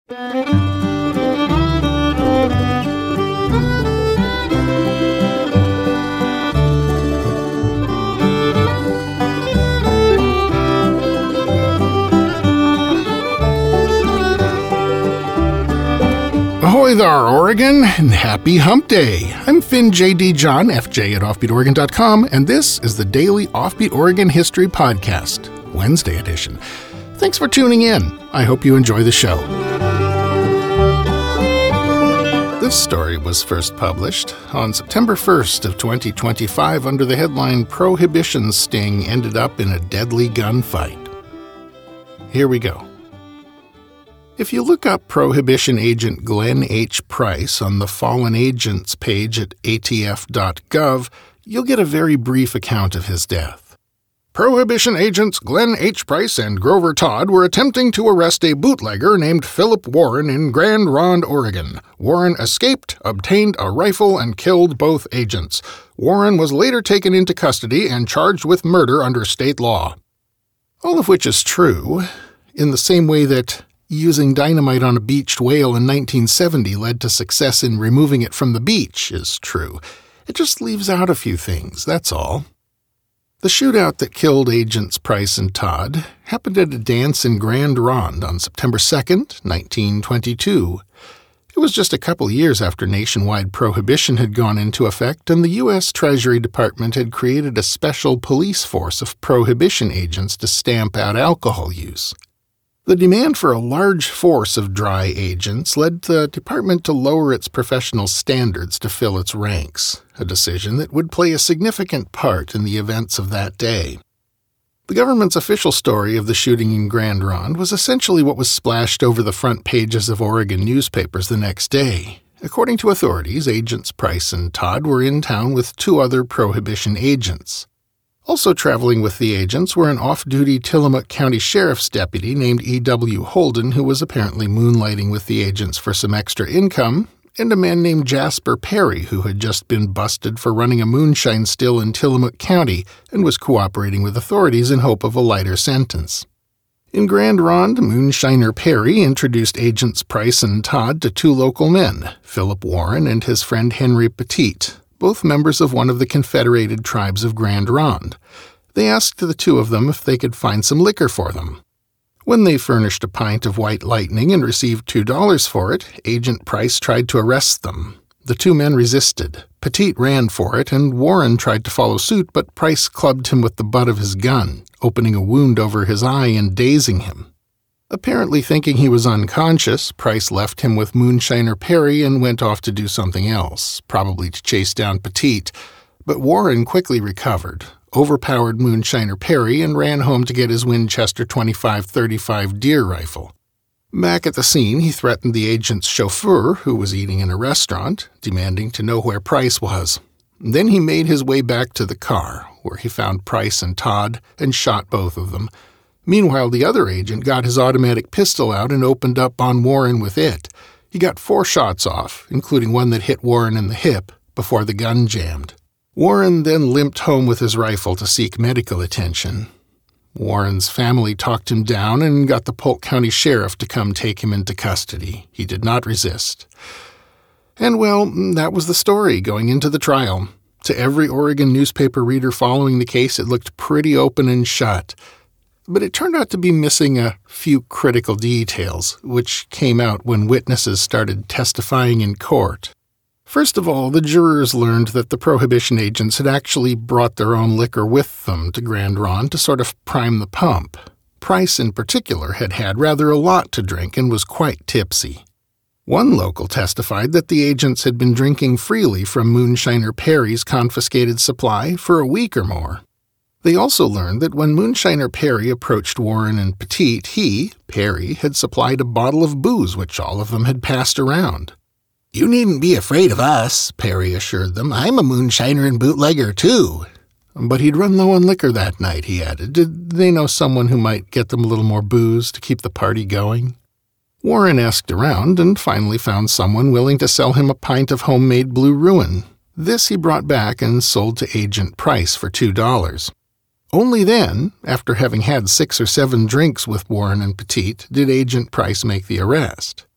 Ahoy there, Oregon, and happy hump day. I'm Finn J.D. John, FJ at OffbeatOregon.com, and this is the Daily Offbeat Oregon History Podcast, Wednesday edition. Thanks for tuning in. I hope you enjoy the show. This story was first published on September 1st of 2025 under the headline, Prohibition Sting Ended Up in a Deadly Gunfight. Here we go. If you look up Prohibition Agent Glenn H. Price on the Fallen Agents page at atf.gov, you'll get a very brief account of his death. Prohibition agents Glenn H. Price and Grover Todd were attempting to arrest a bootlegger named Philip Warren in Grand Ronde, Oregon. Warren escaped, obtained a rifle, and killed both agents. Warren was later taken into custody and charged with murder under state law. All of which is true, in the same way that using dynamite on a beached whale in 1970 led to success in removing it from the beach is true. It just leaves out a few things, that's all. The shootout that killed agents Price and Todd happened at a dance in Grand Ronde on September 2nd, 1922. It was just a couple years after nationwide prohibition had gone into effect, and the U.S. Treasury Department had created a special police force of prohibition agents to stamp out alcohol use. The demand for a large force of dry agents led the department to lower its professional standards to fill its ranks, a decision that would play a significant part in the events of that day. The government's official story of the shooting in Grand Ronde was essentially what was splashed over the front pages of Oregon newspapers the next day. According to authorities, agents Price and Todd were in town with two other prohibition agents. Also traveling with the agents were an off-duty Tillamook County Sheriff's deputy named E.W. Holden, who was apparently moonlighting with the agents for some extra income, and a man named Jasper Perry, who had just been busted for running a moonshine still in Tillamook County and was cooperating with authorities in hope of a lighter sentence. In Grand Ronde, moonshiner Perry introduced agents Price and Todd to two local men, Philip Warren and his friend Henry Petite, both members of one of the Confederated Tribes of Grand Ronde. They asked the two of them if they could find some liquor for them. When they furnished a pint of White Lightning and received $2 for it, Agent Price tried to arrest them. The two men resisted. Petite ran for it, and Warren tried to follow suit, but Price clubbed him with the butt of his gun, opening a wound over his eye and dazing him. Apparently thinking he was unconscious, Price left him with moonshiner Perry and went off to do something else, probably to chase down Petite. But Warren quickly recovered, overpowered moonshiner Perry, and ran home to get his Winchester .25-35 deer rifle. Back at the scene, he threatened the agent's chauffeur, who was eating in a restaurant, demanding to know where Price was. Then he made his way back to the car, where he found Price and Todd, and shot both of them. Meanwhile, the other agent got his automatic pistol out and opened up on Warren with it. He got 4 shots off, including one that hit Warren in the hip, before the gun jammed. Warren then limped home with his rifle to seek medical attention. Warren's family talked him down and got the Polk County Sheriff to come take him into custody. He did not resist. And well, that was the story going into the trial. To every Oregon newspaper reader following the case, it looked pretty open and shut. But it turned out to be missing a few critical details, which came out when witnesses started testifying in court. First of all, the jurors learned that the prohibition agents had actually brought their own liquor with them to Grand Ronde to sort of prime the pump. Price, in particular, had had rather a lot to drink and was quite tipsy. One local testified that the agents had been drinking freely from moonshiner Perry's confiscated supply for a week or more. They also learned that when moonshiner Perry approached Warren and Petite, he, Perry, had supplied a bottle of booze which all of them had passed around. "You needn't be afraid of us," Perry assured them. "I'm a moonshiner and bootlegger, too." But he'd run low on liquor that night, he added. Did they know someone who might get them a little more booze to keep the party going? Warren asked around and finally found someone willing to sell him a pint of homemade Blue Ruin. This he brought back and sold to Agent Price for $2. Only then, after having had 6 or 7 drinks with Warren and Petite, did Agent Price make the arrest.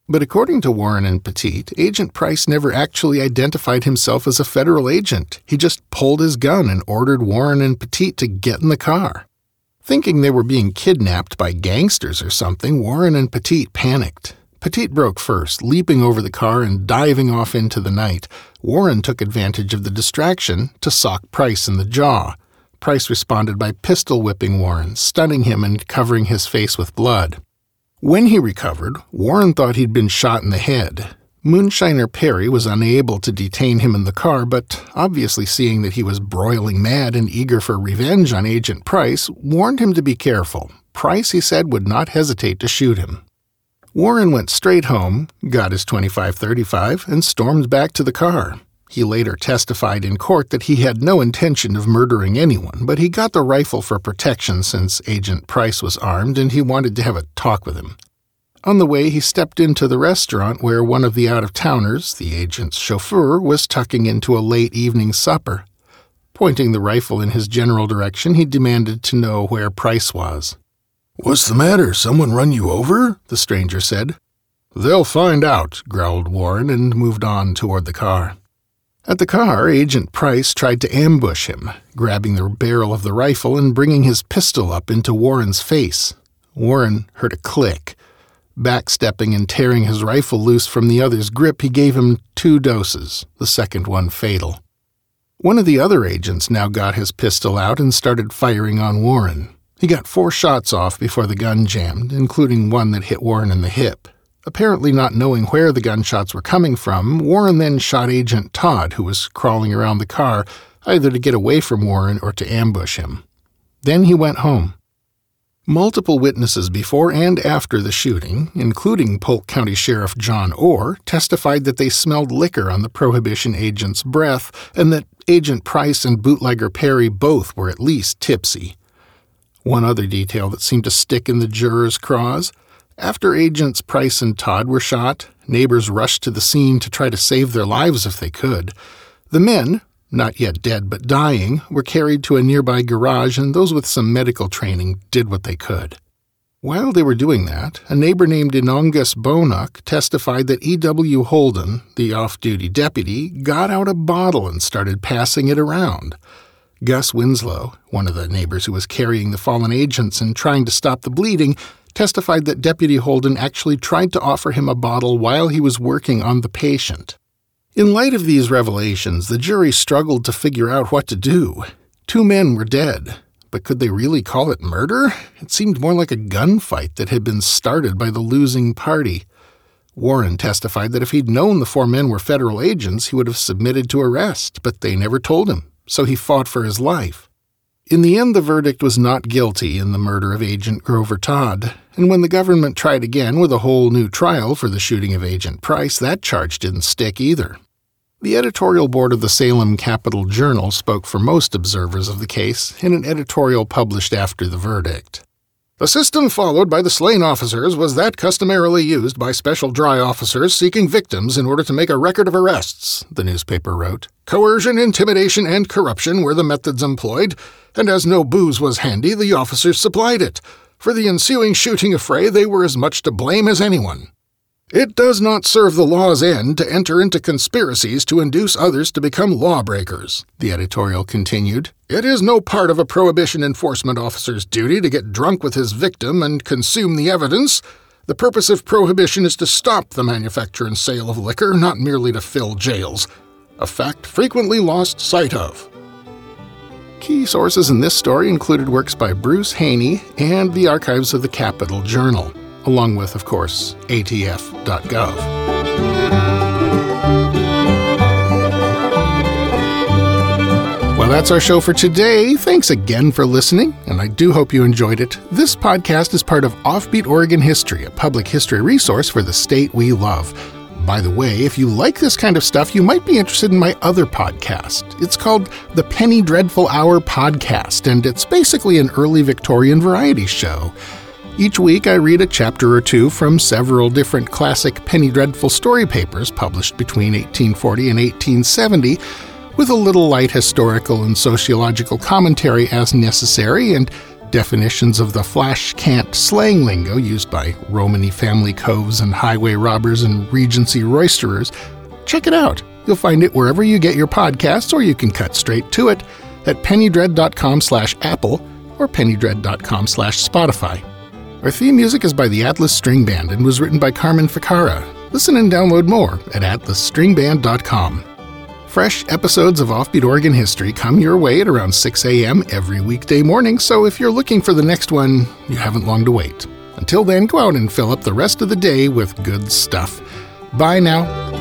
But according to Warren and Petit, Agent Price never actually identified himself as a federal agent. He just pulled his gun and ordered Warren and Petit to get in the car. Thinking they were being kidnapped by gangsters or something, Warren and Petit panicked. Petit broke first, leaping over the car and diving off into the night. Warren took advantage of the distraction to sock Price in the jaw. Price responded by pistol whipping Warren, stunning him and covering his face with blood. When he recovered, Warren thought he'd been shot in the head. Moonshiner Perry was unable to detain him in the car, but obviously seeing that he was broiling mad and eager for revenge on Agent Price, warned him to be careful. Price, he said, would not hesitate to shoot him. Warren went straight home, got his .25-35, and stormed back to the car. He later testified in court that he had no intention of murdering anyone, but he got the rifle for protection since Agent Price was armed and he wanted to have a talk with him. On the way, he stepped into the restaurant where one of the out-of-towners, the agent's chauffeur, was tucking into a late evening supper. Pointing the rifle in his general direction, he demanded to know where Price was. "What's the matter? Someone run you over?" the stranger said. "They'll find out," growled Warren and moved on toward the car. At the car, Agent Price tried to ambush him, grabbing the barrel of the rifle and bringing his pistol up into Warren's face. Warren heard a click. Backstepping and tearing his rifle loose from the other's grip, he gave him 2 doses, the second one fatal. One of the other agents now got his pistol out and started firing on Warren. He got 4 shots off before the gun jammed, including one that hit Warren in the hip. Apparently not knowing where the gunshots were coming from, Warren then shot Agent Todd, who was crawling around the car, either to get away from Warren or to ambush him. Then he went home. Multiple witnesses before and after the shooting, including Polk County Sheriff John Orr, testified that they smelled liquor on the Prohibition agent's breath and that Agent Price and bootlegger Perry both were at least tipsy. One other detail that seemed to stick in the jurors' craws: after Agents Price and Todd were shot, neighbors rushed to the scene to try to save their lives if they could. The men, not yet dead but dying, were carried to a nearby garage, and those with some medical training did what they could. While they were doing that, a neighbor named Inongus Bonock testified that E.W. Holden, the off-duty deputy, got out a bottle and started passing it around. Gus Winslow, one of the neighbors who was carrying the fallen agents and trying to stop the bleeding, testified that Deputy Holden actually tried to offer him a bottle while he was working on the patient. In light of these revelations, the jury struggled to figure out what to do. 2 men were dead, but could they really call it murder? It seemed more like a gunfight that had been started by the losing party. Warren testified that if he'd known the 4 men were federal agents, he would have submitted to arrest, but they never told him, so he fought for his life. In the end, the verdict was not guilty in the murder of Agent Grover Todd, and when the government tried again with a whole new trial for the shooting of Agent Price, that charge didn't stick either. The editorial board of the Salem Capital Journal spoke for most observers of the case in an editorial published after the verdict. "The system followed by the slain officers was that customarily used by special dry officers seeking victims in order to make a record of arrests," the newspaper wrote. "Coercion, intimidation, and corruption were the methods employed, and as no booze was handy, the officers supplied it. For the ensuing shooting affray, they were as much to blame as anyone. It does not serve the law's end to enter into conspiracies to induce others to become lawbreakers," the editorial continued. "It is no part of a Prohibition enforcement officer's duty to get drunk with his victim and consume the evidence. The purpose of Prohibition is to stop the manufacture and sale of liquor, not merely to fill jails, a fact frequently lost sight of." Key sources in this story included works by Bruce Haney and the archives of the Capital Journal, along with, of course, ATF.gov. Well, that's our show for today. Thanks again for listening, and I do hope you enjoyed it. This podcast is part of Offbeat Oregon History, a public history resource for the state we love. By the way, if you like this kind of stuff, you might be interested in my other podcast. It's called the Penny Dreadful Hour Podcast, and it's basically an early Victorian variety show. Each week I read a chapter or 2 from several different classic Penny Dreadful story papers published between 1840 and 1870, with a little light historical and sociological commentary as necessary, and definitions of the flash cant slang lingo used by Romany family coves and highway robbers and Regency roisterers, check it out. You'll find it wherever you get your podcasts, or you can cut straight to it at pennydread.com/Apple or pennydread.com/Spotify. Our theme music is by the Atlas String Band and was written by Carmen Ficarra. Listen and download more at atlasstringband.com. Fresh episodes of Offbeat Oregon History come your way at around 6 a.m. every weekday morning, so if you're looking for the next one, you haven't long to wait. Until then, go out and fill up the rest of the day with good stuff. Bye now.